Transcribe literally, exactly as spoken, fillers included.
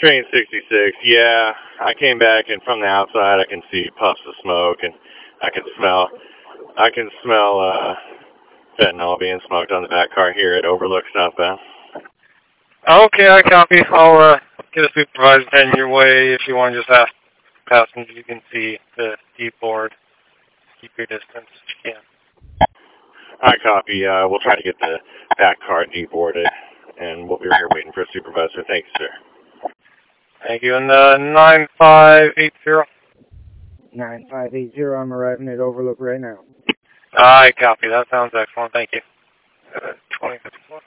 Train sixty-six, yeah. I came back and from the outside I can see puffs of smoke and I can smell, I can smell, uh, fentanyl being smoked on the back car here at Overlook southbound. Okay, I copy. I'll uh, get a supervisor heading your way. If you want to just ask passengers, you can see the D-board. Keep your distance if you can. I copy. Uh, we'll try to get the back car deboarded, and we'll be here waiting for a supervisor. Thank you, sir. Thank you. And uh, nine five eight zero. nine five eight zero, I'm arriving at Overlook right now. I copy. That sounds excellent. Thank you. twenty fifty-four.